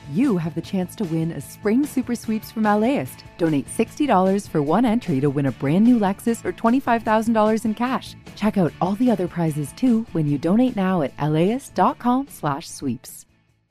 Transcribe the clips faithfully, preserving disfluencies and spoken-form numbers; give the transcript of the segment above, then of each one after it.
you have the chance to win a spring super sweeps from LAist. Donate sixty dollars for one entry to win a brand new Lexus or twenty-five thousand dollars in cash. Check out all the other prizes too when you donate now at laist.com slash sweeps.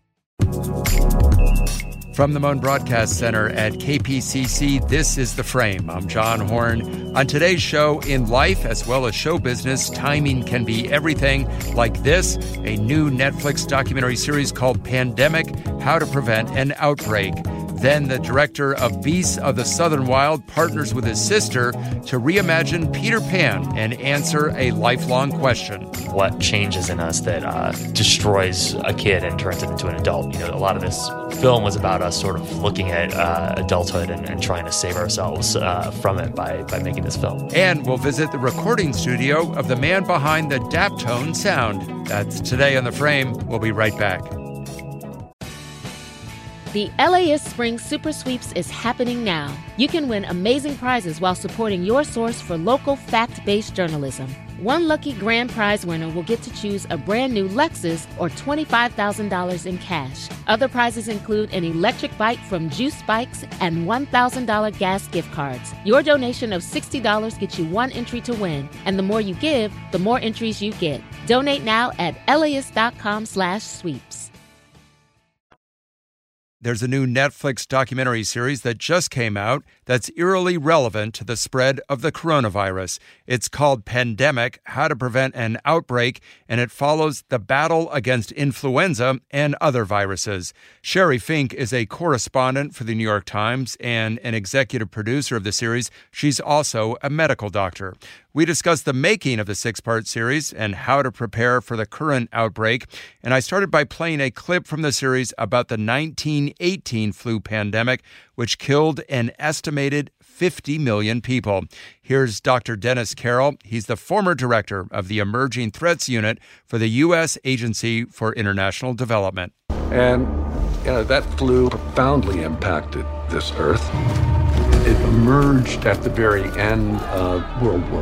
From the Moan Broadcast Center at K P C C, this is The Frame. I'm John Horn. On today's show, in life as well as show business, timing can be everything. Like this, a new Netflix documentary series called Pandemic: How to Prevent an Outbreak. Then the director of Beasts of the Southern Wild partners with his sister to reimagine Peter Pan and answer a lifelong question. What changes in us that uh, destroys a kid and turns him into an adult? You know, a lot of this film was about us sort of looking at uh, adulthood and, and trying to save ourselves uh, from it by, by making this film. And we'll visit the recording studio of the man behind the Daptone sound. That's today on The Frame. We'll be right back. The LAist Spring Super Sweeps is happening now. You can win amazing prizes while supporting your source for local fact-based journalism. One lucky grand prize winner will get to choose a brand new Lexus or twenty-five thousand dollars in cash. Other prizes include an electric bike from Juice Bikes and one thousand dollars gas gift cards. Your donation of sixty dollars gets you one entry to win, and the more you give, the more entries you get. Donate now at laist.com slash sweeps. There's a new Netflix documentary series that just came out that's eerily relevant to the spread of the coronavirus. It's called Pandemic: How to Prevent an Outbreak, and it follows the battle against influenza and other viruses. Sherry Fink is a correspondent for the New York Times and an executive producer of the series. She's also a medical doctor. We discussed the making of the six-part series and how to prepare for the current outbreak. And I started by playing a clip from the series about the nineteen eighteen flu pandemic, which killed an estimated fifty million people. Here's Doctor Dennis Carroll. He's the former director of the Emerging Threats Unit for the U S Agency for International Development. And you know, that flu profoundly impacted this Earth. It emerged at the very end of World War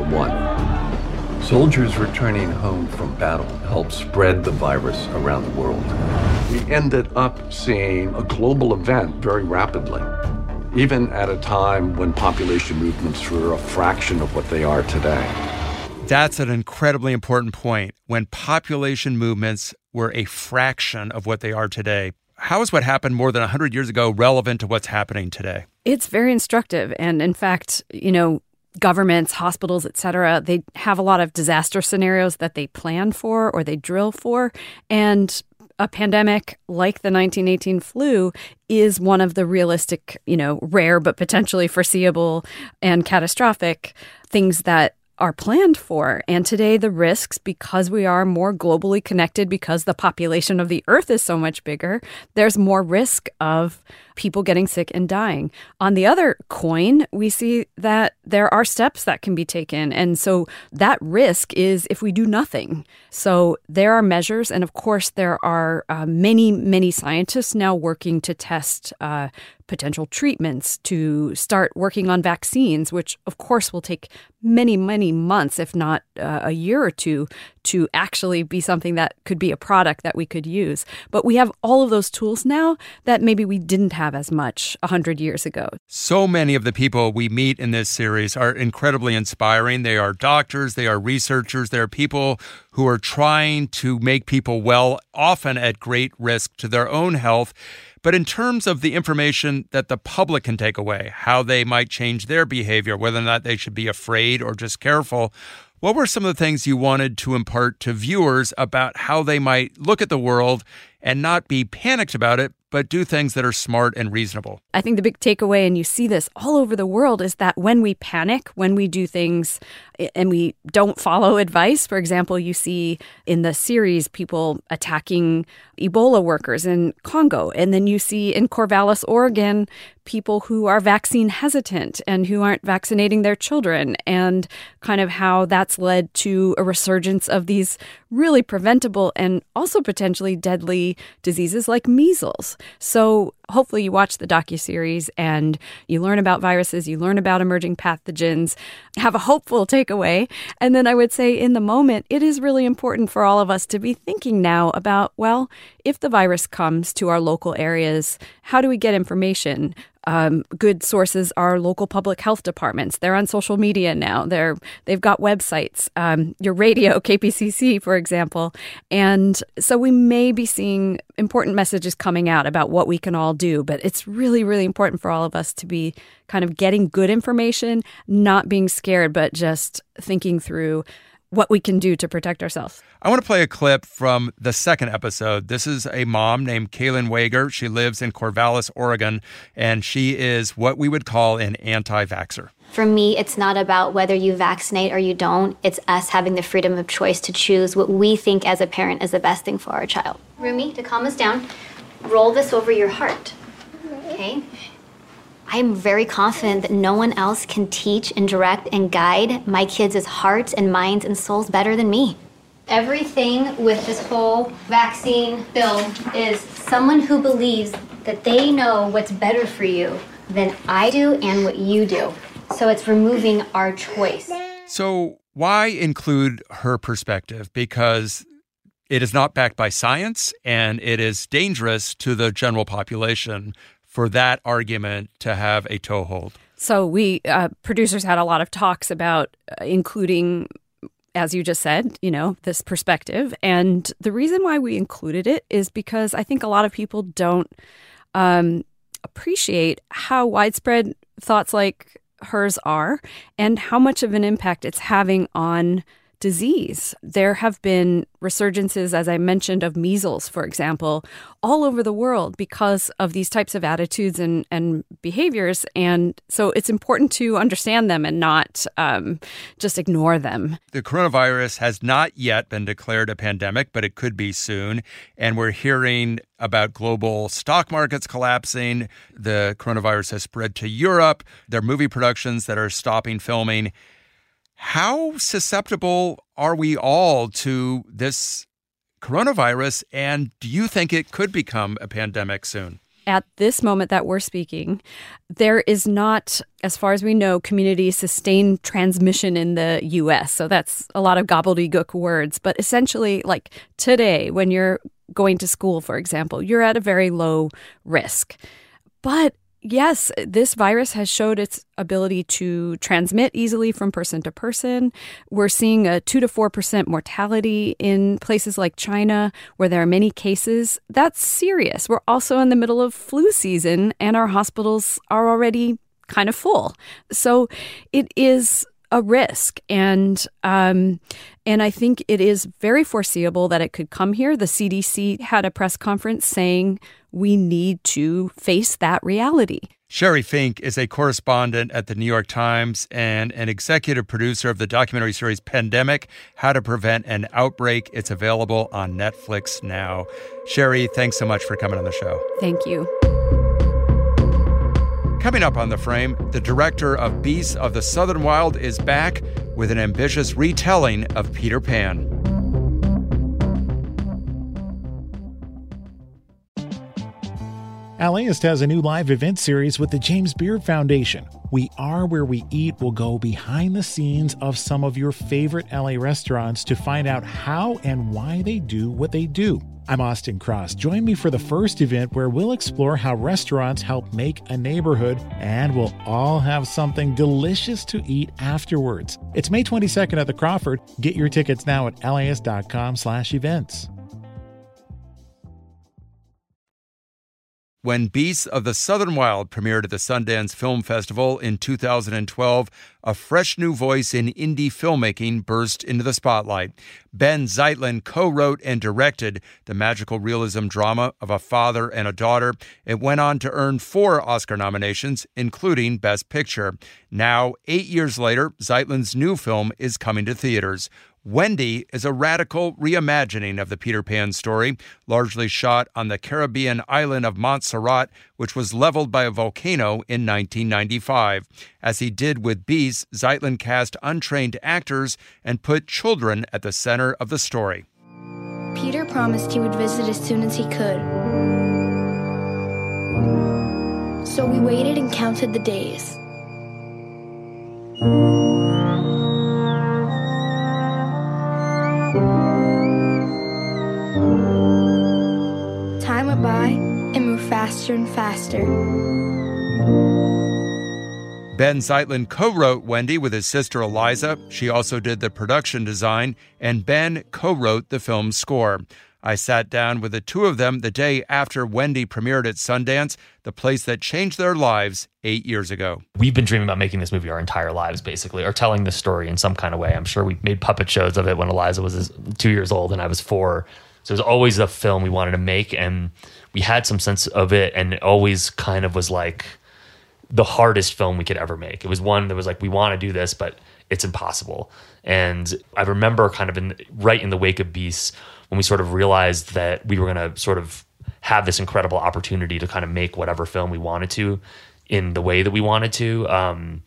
One. Soldiers returning home from battle helped spread the virus around the world. We ended up seeing a global event very rapidly, even at a time when population movements were a fraction of what they are today. That's an incredibly important point. When population movements were a fraction of what they are today, how is what happened more than one hundred years ago relevant to what's happening today? It's very instructive. And in fact, you know, governments, hospitals, et cetera, they have a lot of disaster scenarios that they plan for or they drill for. And a pandemic like the nineteen eighteen flu is one of the realistic, you know, rare but potentially foreseeable and catastrophic things that are planned for. And today the risks, because we are more globally connected, because the population of the Earth is so much bigger, there's more risk of people getting sick and dying. On the other coin, we see that there are steps that can be taken. And so that risk is if we do nothing. So there are measures. And of course, there are uh, many, many scientists now working to test uh, potential treatments, to start working on vaccines, which of course will take many, many months, if not uh, a year or two, to actually be something that could be a product that we could use. But we have all of those tools now that maybe we didn't have as much one hundred years ago. So many of the people we meet in this series are incredibly inspiring. They are doctors, they are researchers, they are people who are trying to make people well, often at great risk to their own health. But in terms of the information that the public can take away, how they might change their behavior, whether or not they should be afraid or just careful, what were some of the things you wanted to impart to viewers about how they might look at the world and not be panicked about it, but do things that are smart and reasonable? I think the big takeaway, and you see this all over the world, is that when we panic, when we do things and we don't follow advice, for example, you see in the series people attacking Ebola workers in Congo. And then you see in Corvallis, Oregon, people who are vaccine hesitant and who aren't vaccinating their children, and kind of how that's led to a resurgence of these really preventable and also potentially deadly diseases like measles. So hopefully you watch the docuseries and you learn about viruses, you learn about emerging pathogens, have a hopeful takeaway. And then I would say in the moment, it is really important for all of us to be thinking now about, well, if the virus comes to our local areas, how do we get information? Um, good sources are local public health departments. They're on social media now. They're they've got websites. Um, your radio, K P C C, for example. And so we may be seeing important messages coming out about what we can all do. But it's really, really important for all of us to be kind of getting good information, not being scared, but just thinking through what we can do to protect ourselves. I want to play a clip from the second episode. This is a mom named Kaylin Wager. She lives in Corvallis, Oregon, and she is what we would call an anti-vaxxer. For me, it's not about whether you vaccinate or you don't. It's us having the freedom of choice to choose what we think as a parent is the best thing for our child. Rumi, to calm us down, roll this over your heart, okay? I am very confident that no one else can teach and direct and guide my kids' hearts and minds and souls better than me. Everything with this whole vaccine bill is someone who believes that they know what's better for you than I do and what you do. So it's removing our choice. So why include her perspective? Because it is not backed by science and it is dangerous to the general population for that argument to have a toehold. So we uh, producers had a lot of talks about uh, including, as you just said, you know, this perspective. And the reason why we included it is because I think a lot of people don't um, appreciate how widespread thoughts like hers are and how much of an impact it's having on disease. There have been resurgences, as I mentioned, of measles, for example, all over the world because of these types of attitudes and, and behaviors. And so it's important to understand them and not um, just ignore them. The coronavirus has not yet been declared a pandemic, but it could be soon. And we're hearing about global stock markets collapsing. The coronavirus has spread to Europe. There are movie productions that are stopping filming. How susceptible are we all to this coronavirus, and do you think it could become a pandemic soon? At this moment that we're speaking, there is not, as far as we know, community sustained transmission in the U S. So that's a lot of gobbledygook words. But essentially, like today, when you're going to school, for example, you're at a very low risk. But yes, this virus has showed its ability to transmit easily from person to person. We're seeing a two to four percent mortality in places like China where there are many cases. That's serious. We're also in the middle of flu season and our hospitals are already kind of full. So it is a risk. And um, and I think it is very foreseeable that it could come here. The C D C had a press conference saying we need to face that reality. Sherry Fink is a correspondent at the New York Times and an executive producer of the documentary series Pandemic: How to Prevent an Outbreak. It's available on Netflix now. Sherry, thanks so much for coming on the show. Thank you. Coming up on The Frame, the director of Beasts of the Southern Wild is back with an ambitious retelling of Peter Pan. LAist has a new live event series with the James Beard Foundation. We Are Where We Eat will go behind the scenes of some of your favorite L A restaurants to find out how and why they do what they do. I'm Austin Cross. Join me for the first event where we'll explore how restaurants help make a neighborhood, and we'll all have something delicious to eat afterwards. It's May twenty-second at the Crawford. Get your tickets now at laist.com slash events. When Beasts of the Southern Wild premiered at the Sundance Film Festival in two thousand twelve, a fresh new voice in indie filmmaking burst into the spotlight. Ben Zeitlin co-wrote and directed the magical realism drama of a father and a daughter. It went on to earn four Oscar nominations, including Best Picture. Now, eight years later, Zeitlin's new film is coming to theaters. Wendy is a radical reimagining of the Peter Pan story, largely shot on the Caribbean island of Montserrat, which was leveled by a volcano in nineteen ninety-five. As he did with Beasts, Zeitlin cast untrained actors and put children at the center of the story. Peter promised he would visit as soon as he could. So we waited and counted the days. Time went by and moved faster and faster. Ben Zeitlin co-wrote Wendy with his sister Eliza. She also did the production design, and Ben co-wrote the film's score. I sat down with the two of them the day after Wendy premiered at Sundance, the place that changed their lives eight years ago. We've been dreaming about making this movie our entire lives, basically, or telling this story in some kind of way. I'm sure we made puppet shows of it when Eliza was two years old and I was four. So it was always a film we wanted to make, and we had some sense of it, and it always kind of was like the hardest film we could ever make. It was one that was like, we want to do this, but it's impossible. And I remember kind of in right in the wake of Beasts, when we sort of realized that we were going to sort of have this incredible opportunity to kind of make whatever film we wanted to in the way that we wanted to, um,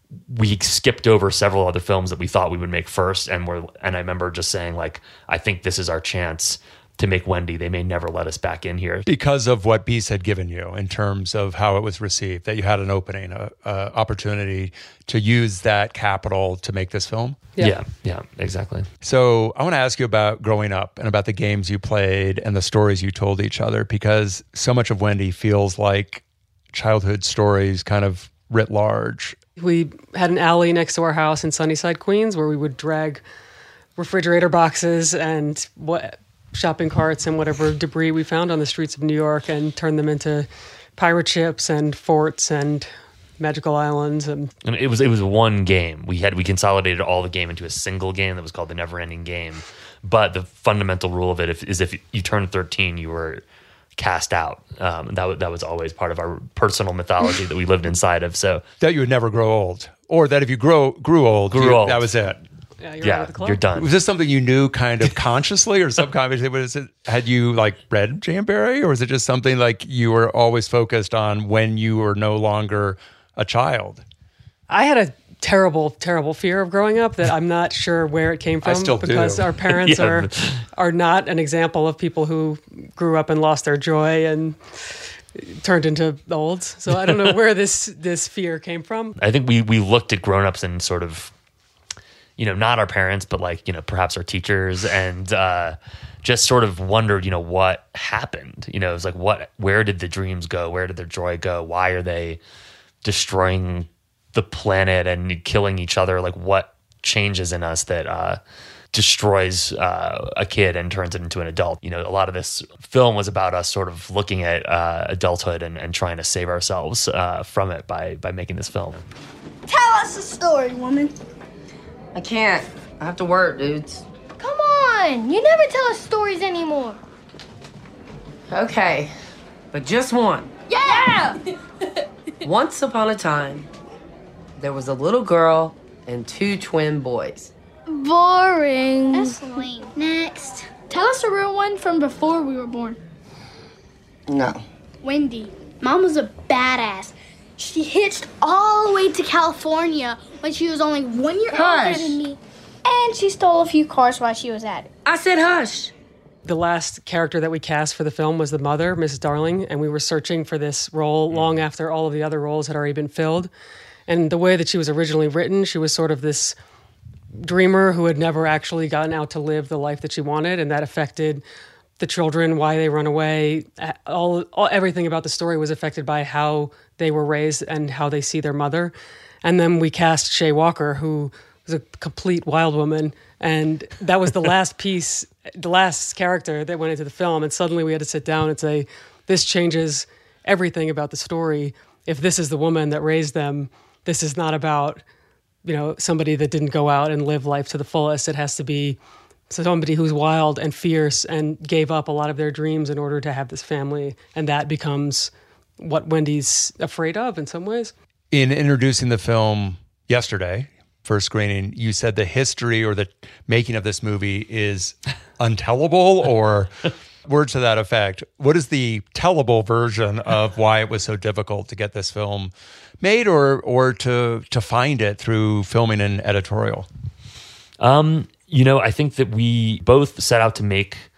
we skipped over several other films that we thought we would make first. And we're, and I remember just saying, like, I think this is our chance to make Wendy. They may never let us back in here. Because of what Beast had given you in terms of how it was received, that you had an opening, a, a opportunity to use that capital to make this film? Yeah. yeah, yeah, exactly. So I want to ask you about growing up and about the games you played and the stories you told each other, because so much of Wendy feels like childhood stories kind of writ large. We had an alley next to our house in Sunnyside, Queens, where we would drag refrigerator boxes and what shopping carts and whatever debris we found on the streets of New York and turn them into pirate ships and forts and magical islands. And, and it was it was one game. We had we consolidated all the game into a single game that was called the Never Ending Game. But the fundamental rule of it if, is if you turned thirteen, you were cast out. Um, that that was always part of our personal mythology that we lived inside of. So that you would never grow old, or that if you grow grew old, grew you, old. that was it. Yeah, you're, yeah, out of the club. You're done. Was this something you knew kind of consciously or subconsciously? Was it, had you like read J M. Barrie, or was it just something like you were always focused on when you were no longer a child? I had a terrible, terrible fear of growing up that I'm not sure where it came from. I still because do. our parents Yeah. are are not an example of people who grew up and lost their joy and turned into olds. So I don't know where this this fear came from. I think we we looked at grown-ups and sort of, you know, not our parents, but like, you know, perhaps our teachers, and uh, just sort of wondered, you know, what happened. You know, it was like, what, where did the dreams go? Where did their joy go? Why are they destroying the planet and killing each other? Like, what changes in us that uh, destroys uh, a kid and turns it into an adult? You know, a lot of this film was about us sort of looking at uh, adulthood and, and trying to save ourselves uh, from it by by making this film. Tell us a story, woman. I can't. I have to work, dudes. Come on. You never tell us stories anymore. Okay, but just one. Yeah! Once upon a time, there was a little girl and two twin boys. Boring. That's lame. Next. Tell us a real one from before we were born. No. Wendy. Mom was a badass. She hitched all the way to California when she was only one year older than me. And she stole a few cars while she was at it. I said hush. The last character that we cast for the film was the mother, Missus Darling, and we were searching for this role long after all of the other roles had already been filled. And the way that she was originally written, she was sort of this dreamer who had never actually gotten out to live the life that she wanted, and that affected the children, why they run away. All, all everything about the story was affected by how they were raised and how they see their mother. And then we cast Shay Walker, who was a complete wild woman, and that was the last piece, the last character that went into the film. And suddenly we had to sit down and say, this changes everything about the story. If this is the woman that raised them, this is not about, you know, somebody that didn't go out and live life to the fullest. It has to be somebody who's wild and fierce and gave up a lot of their dreams in order to have this family. And that becomes what Wendy's afraid of in some ways. In introducing the film yesterday, first screening, you said the history or the making of this movie is untellable, or words to that effect. What is the tellable version of why it was so difficult to get this film made, or or to to find it through filming and editorial? Um, you know, I think that we both set out to make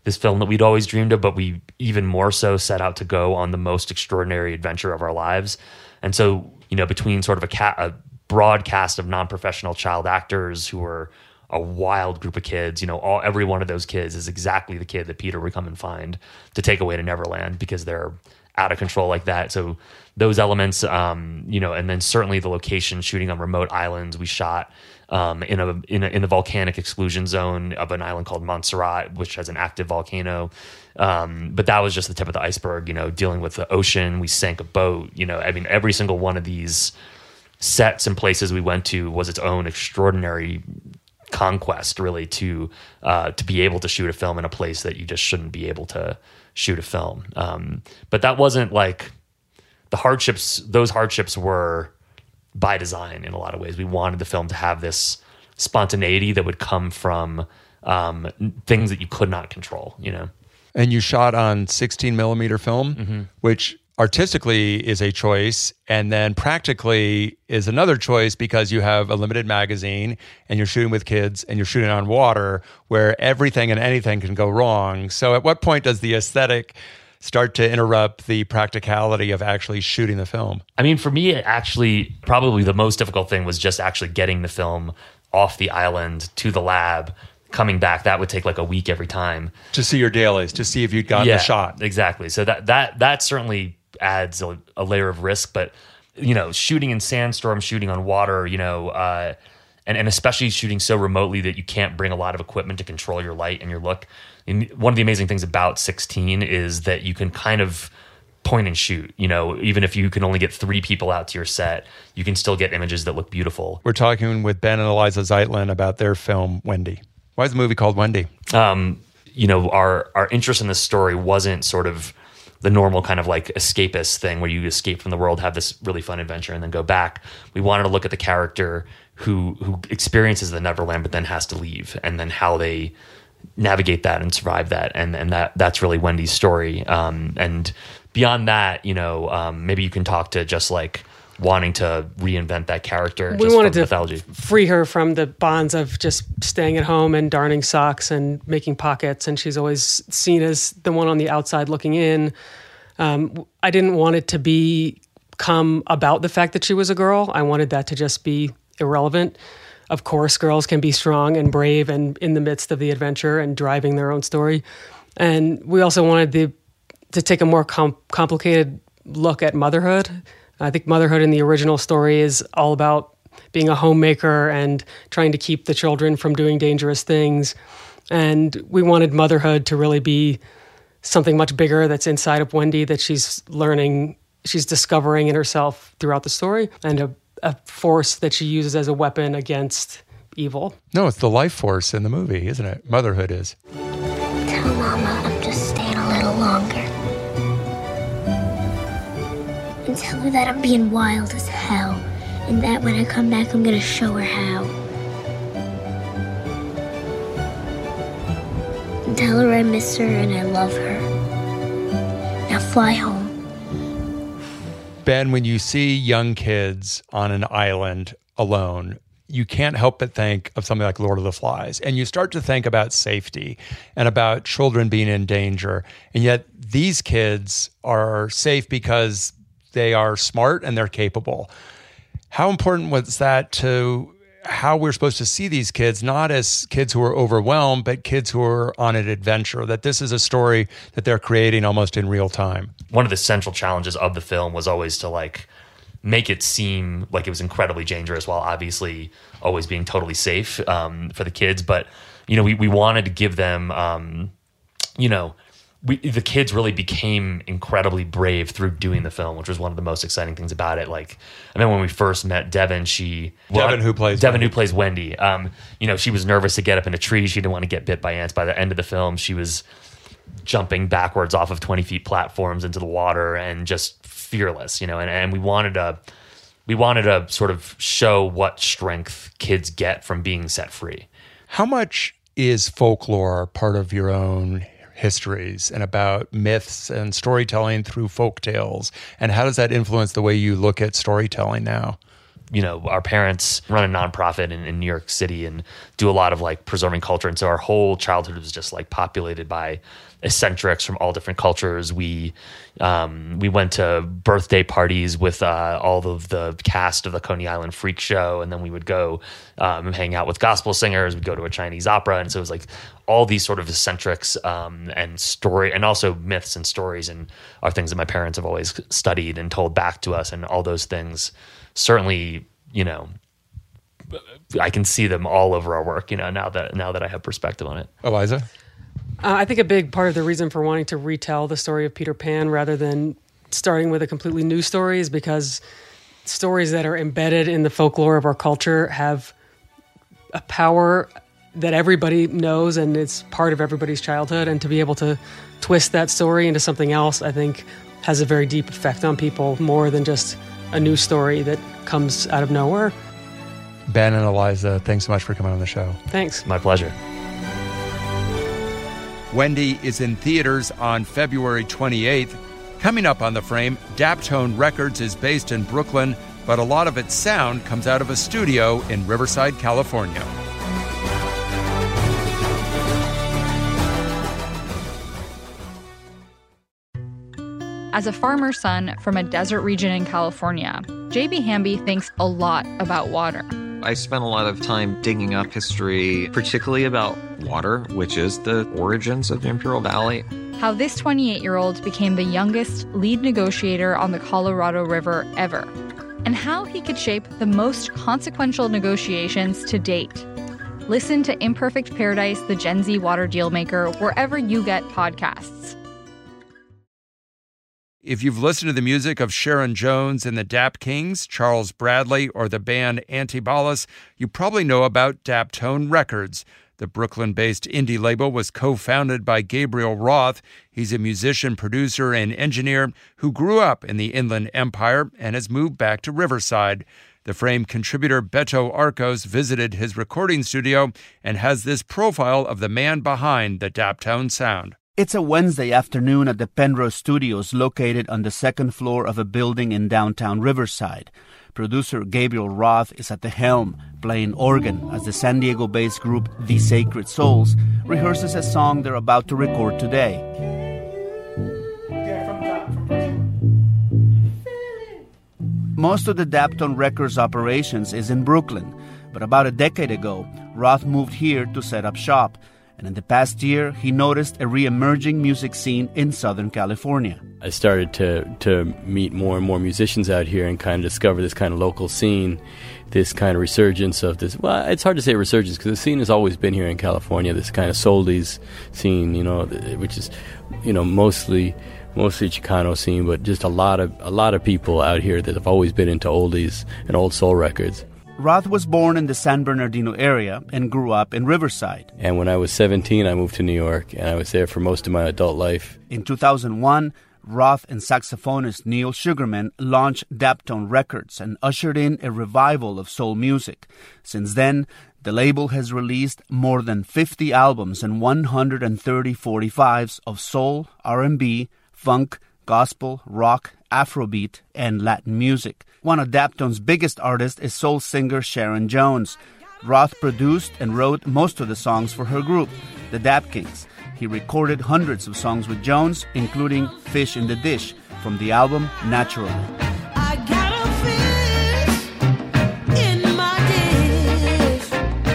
this film that we'd always dreamed of, but we even more so set out to go on the most extraordinary adventure of our lives. And so, you know, between sort of a, ca- a broad cast of non-professional child actors who were a wild group of kids, you know, all every one of those kids is exactly the kid that Peter would come and find to take away to Neverland because they're out of control like that. So those elements, um, you know, and then certainly the location, shooting on remote islands. We shot um, in a in a, in the volcanic exclusion zone of an island called Montserrat, which has an active volcano. Um, but that was just the tip of the iceberg. You know, dealing with the ocean. We sank a boat. You know, I mean, every single one of these sets and places we went to was its own extraordinary conquest, really, to uh, to be able to shoot a film in a place that you just shouldn't be able to shoot a film. Um, but that wasn't like the hardships. Those hardships were by design in a lot of ways. We wanted the film to have this spontaneity that would come from um, things that you could not control, you know? And you shot on sixteen millimeter film, mm-hmm. which artistically is a choice, and then practically is another choice because you have a limited magazine and you're shooting with kids and you're shooting on water where everything and anything can go wrong. So at what point does the aesthetic start to interrupt the practicality of actually shooting the film? I mean, for me, actually, probably the most difficult thing was just actually getting the film off the island to the lab. Coming back, that would take like a week every time. To see your dailies, to see if you'd gotten yeah, the shot. Exactly. So that that that certainly adds a, a layer of risk. But, you know, shooting in sandstorm, shooting on water, you know, uh, and, and especially shooting so remotely that you can't bring a lot of equipment to control your light and your look. And one of the amazing things about sixteen is that you can kind of point and shoot. You know, even if you can only get three people out to your set, you can still get images that look beautiful. We're talking with Ben and Eliza Zeitlin about their film, Wendy. Why is the movie called Wendy? Um, you know, our our interest in this story wasn't sort of the normal kind of like escapist thing where you escape from the world, have this really fun adventure, and then go back. We wanted to look at the character who who experiences the Neverland, but then has to leave, and then how they navigate that and survive that, and and that that's really Wendy's story. Um, and beyond that, you know, um, maybe you can talk to just like wanting to reinvent that character. We just wanted from to mythology. f- free her from the bonds of just staying at home and darning socks and making pockets. And she's always seen as the one on the outside looking in. Um, I didn't want it to be come about the fact that she was a girl. I wanted that to just be irrelevant. Of course, girls can be strong and brave and in the midst of the adventure and driving their own story. And we also wanted the, to take a more com- complicated look at motherhood. I think motherhood in the original story is all about being a homemaker and trying to keep the children from doing dangerous things. And we wanted motherhood to really be something much bigger that's inside of Wendy that she's learning, she's discovering in herself throughout the story, and a, a force that she uses as a weapon against evil. No, it's the life force in the movie, isn't it? Motherhood is. Tell Mama I'm just staying a little longer. And tell her that I'm being wild as hell. And that when I come back, I'm gonna show her how. And tell her I miss her and I love her. Now fly home. Ben, when you see young kids on an island alone, you can't help but think of something like Lord of the Flies. And you start to think about safety and about children being in danger. And yet these kids are safe because they are smart and they're capable. How important was that to how we're supposed to see these kids, not as kids who are overwhelmed, but kids who are on an adventure, that this is a story that they're creating almost in real time? One of the central challenges of the film was always to like make it seem like it was incredibly dangerous while obviously always being totally safe um, for the kids. But, you know, we, we wanted to give them, um, you know, We, the kids really became incredibly brave through doing the film, which was one of the most exciting things about it. Like, I mean, when we first met Devin, she Devin who plays Devin Wendy. who plays Wendy. Um, you know, she was nervous to get up in a tree. She didn't want to get bit by ants. By the end of the film, she was jumping backwards off of twenty feet platforms into the water and just fearless. You know, and, and we wanted to we wanted to sort of show what strength kids get from being set free. How much is folklore part of your own histories and about myths and storytelling through folk tales? And how does that influence the way you look at storytelling now? you know, our parents run a nonprofit in, in New York City and do a lot of like preserving culture. And so our whole childhood was just like populated by eccentrics from all different cultures. We um, we went to birthday parties with uh, all of the cast of the Coney Island Freak Show, and then we would go um, hang out with gospel singers. We'd go to a Chinese opera, and so it was like all these sort of eccentrics um, and story, and also myths and stories, and are things that my parents have always studied and told back to us, and all those things certainly, you know, I can see them all over our work. You know, now that now that I have perspective on it. Eliza? Uh, I think a big part of the reason for wanting to retell the story of Peter Pan rather than starting with a completely new story is because stories that are embedded in the folklore of our culture have a power that everybody knows, and it's part of everybody's childhood. And to be able to twist that story into something else, I think, has a very deep effect on people, more than just a new story that comes out of nowhere. Ben and Eliza, thanks so much for coming on the show. Thanks. My pleasure. Wendy is in theaters on February twenty-eighth. Coming up on The Frame, Daptone Records is based in Brooklyn, but a lot of its sound comes out of a studio in Riverside, California. As a farmer's son from a desert region in California, J B Hamby thinks a lot about water. I spent a lot of time digging up history, particularly about water, which is the origins of the Imperial Valley. How this twenty-eight-year-old became the youngest lead negotiator on the Colorado River ever. And how he could shape the most consequential negotiations to date. Listen to Imperfect Paradise, the Gen Z Water Dealmaker, wherever you get podcasts. If you've listened to the music of Sharon Jones and the Dap Kings, Charles Bradley, or the band Antibalas, you probably know about Daptone Records. The Brooklyn-based indie label was co-founded by Gabriel Roth. He's a musician, producer, and engineer who grew up in the Inland Empire and has moved back to Riverside. The Frame contributor Beto Arcos visited his recording studio and has this profile of the man behind the Daptone sound. It's a Wednesday afternoon at the Penrose Studios located on the second floor of a building in downtown Riverside. Producer Gabriel Roth is at the helm, playing organ as the San Diego-based group The Sacred Souls rehearses a song they're about to record today. Most of the Daptone Records operations is in Brooklyn, but about a decade ago, Roth moved here to set up shop. And in the past year, he noticed a re-emerging music scene in Southern California. I started to, to meet more and more musicians out here and kind of discover this kind of local scene, this kind of resurgence of this. Well, it's hard to say resurgence because the scene has always been here in California, this kind of soldies scene, you know, which is, you know, mostly mostly Chicano scene, but just a lot of a lot of people out here that have always been into oldies and old soul records. Roth was born in the San Bernardino area and grew up in Riverside. And when I was seventeen, I moved to New York, and I was there for most of my adult life. In two thousand one, Roth and saxophonist Neil Sugarman launched Daptone Records and ushered in a revival of soul music. Since then, the label has released more than fifty albums and one hundred thirty forty-fives of soul, R and B, funk, gospel, rock, Afrobeat, and Latin music. One of Daptone's biggest artists is soul singer Sharon Jones. Roth produced and wrote most of the songs for her group, the Dap Kings. He recorded hundreds of songs with Jones, including Fish in the Dish, from the album Naturally. I got a fish in my dish,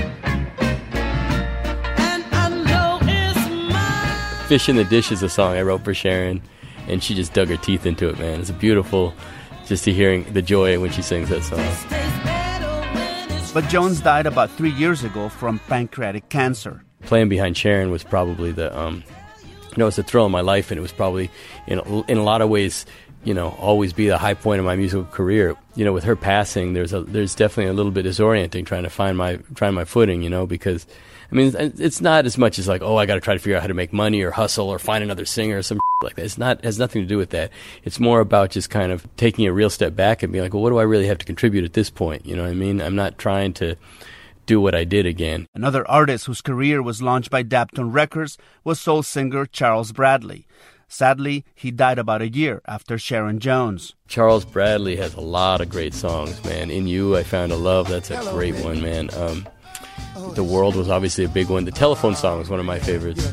and I know it's mine. Fish in the Dish is a song I wrote for Sharon, and she just dug her teeth into it, man. It's a beautiful, just to hearing the joy when she sings that song. But Jones died about three years ago from pancreatic cancer. Playing behind Sharon was probably the, um, you know, it's a thrill in my life, and it was probably, in in a lot of ways, you know, always be the high point of my musical career. You know, with her passing, there's a there's definitely a little bit disorienting trying to find my find my footing, you know, because, I mean, it's not as much as like, oh, I got to try to figure out how to make money or hustle or find another singer or some like that. It's not, it has nothing to do with that. It's more about just kind of taking a real step back and being like, well, what do I really have to contribute at this point? You know what I mean? I'm not trying to do what I did again. Another artist whose career was launched by Daptone Records was soul singer Charles Bradley. Sadly, he died about a year after Sharon Jones. Charles Bradley has a lot of great songs, man. In You, I Found a Love. That's a great one, man. Um, The World was obviously a big one. The Telephone Song was one of my favorites.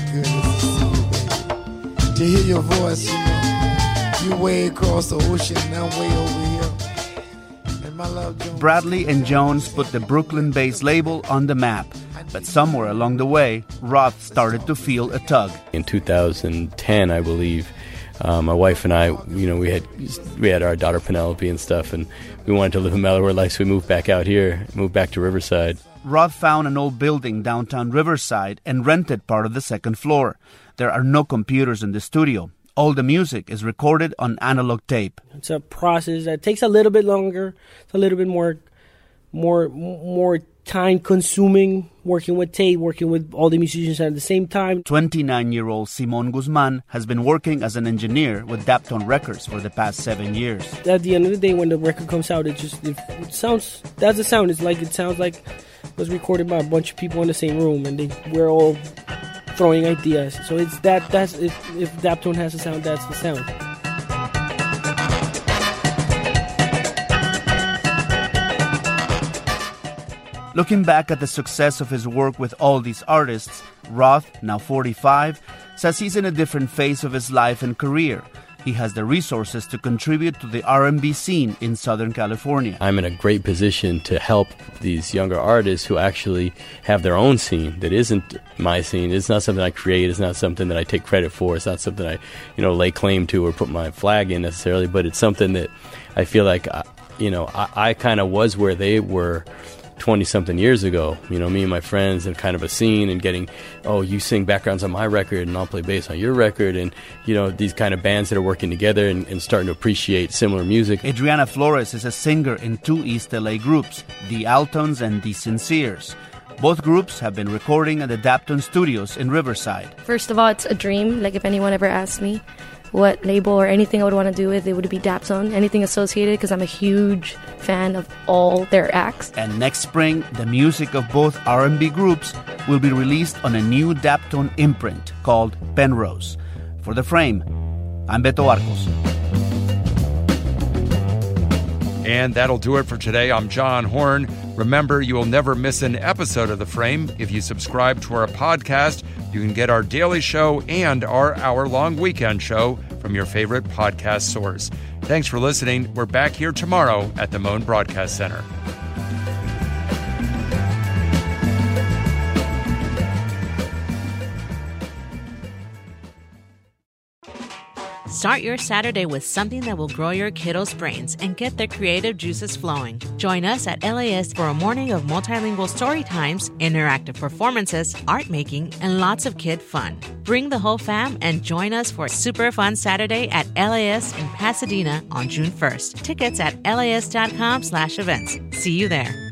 To hear your voice, you know, you way across the ocean, and I'm way over here. And my love, Jones. Bradley and Jones put the Brooklyn-based label on the map, but somewhere along the way, Roth started to feel a tug. In two thousand ten, I believe, uh, my wife and I, you know, we had we had our daughter Penelope and stuff, and we wanted to live a mellower life, so we moved back out here, moved back to Riverside. Roth found an old building downtown Riverside and rented part of the second floor. There are no computers in the studio. All the music is recorded on analog tape. It's a process that takes a little bit longer. It's a little bit more, more, more time-consuming, working with tape, working with all the musicians at the same time. twenty-nine-year-old Simon Guzman has been working as an engineer with Daptone Records for the past seven years. At the end of the day, when the record comes out, it just it, it sounds. That's the sound. It's like it sounds like it was recorded by a bunch of people in the same room, and they we're all throwing ideas. So it's that. That's if if Daptone has a sound, that's the sound. Looking back at the success of his work with all these artists, Roth, now forty-five, says he's in a different phase of his life and career. He has the resources to contribute to the R and B scene in Southern California. I'm in a great position to help these younger artists who actually have their own scene that isn't my scene. It's not something I create. It's not something that I take credit for. It's not something I, you know, lay claim to or put my flag in necessarily. But it's something that I feel like, I, you know, I, I kind of was where they were twenty-something years ago. You know, me and my friends and kind of a scene and getting, oh, you sing backgrounds on my record and I'll play bass on your record, and, you know, these kind of bands that are working together and, and starting to appreciate similar music. Adriana Flores is a singer in two East L A groups, the Altons and the Sinceres. Both groups have been recording at the Daptone Studios in Riverside. First of all, it's a dream. Like, if anyone ever asked me what label or anything I would want to do with, it would be Daptone, anything associated, because I'm a huge fan of all their acts. And next spring, the music of both R and B groups will be released on a new Daptone imprint called Penrose. For The Frame, I'm Beto Arcos. And that'll do it for today. I'm John Horn. Remember, you will never miss an episode of The Frame. If you subscribe to our podcast, you can get our daily show and our hour-long weekend show from your favorite podcast source. Thanks for listening. We're back here tomorrow at the Moan Broadcast Center. Start your Saturday with something that will grow your kiddos' brains and get their creative juices flowing. Join us at L A S for a morning of multilingual story times, interactive performances, art making, and lots of kid fun. Bring the whole fam and join us for a super fun Saturday at L A S in Pasadena on June first. Tickets at las.com slash events. See you there.